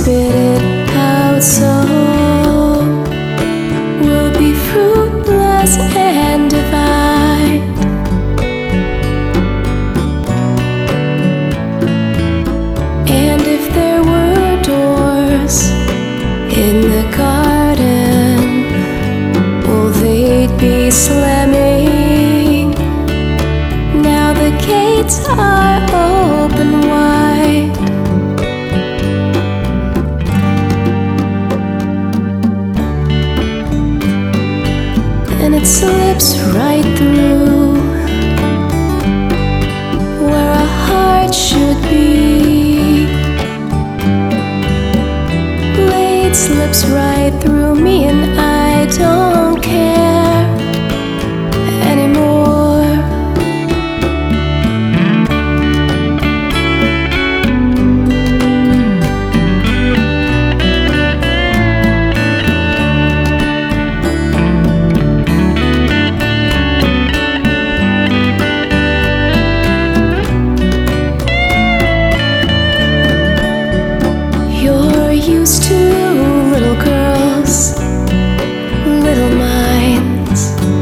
spit it out, so we'll be fruitless and divide. And if there were doors in the garden, well, they'd be slamming. Now the gates are open wide. And it slips right through where a heart should be. Blade slips right through me, and I don't care anymore. You're used to little girls, little minds,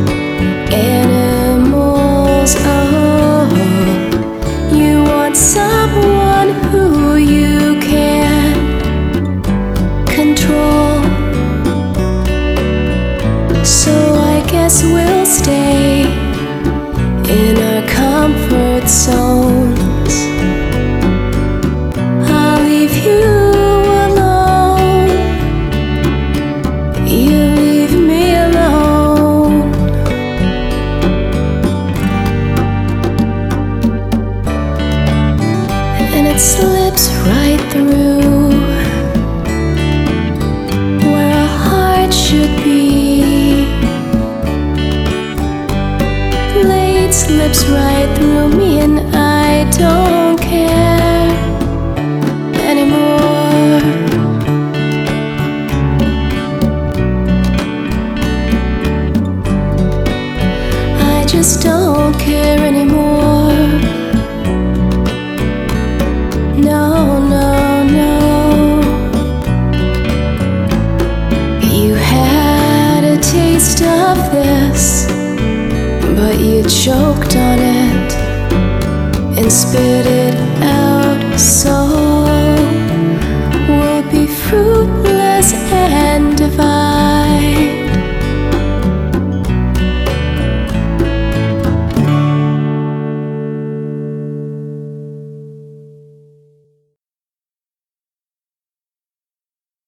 animals. Oh, you want someone who you can control. So I guess we'll stay in our comfort zones. I'll leave you alone, you leave me alone. And it slips right through where a heart should be. Blade slips right through me, and I don't care anymore. I just don't care anymore. No, no, no. You had a taste of this, but you choked on it and spit it out, so we'll be fruitless and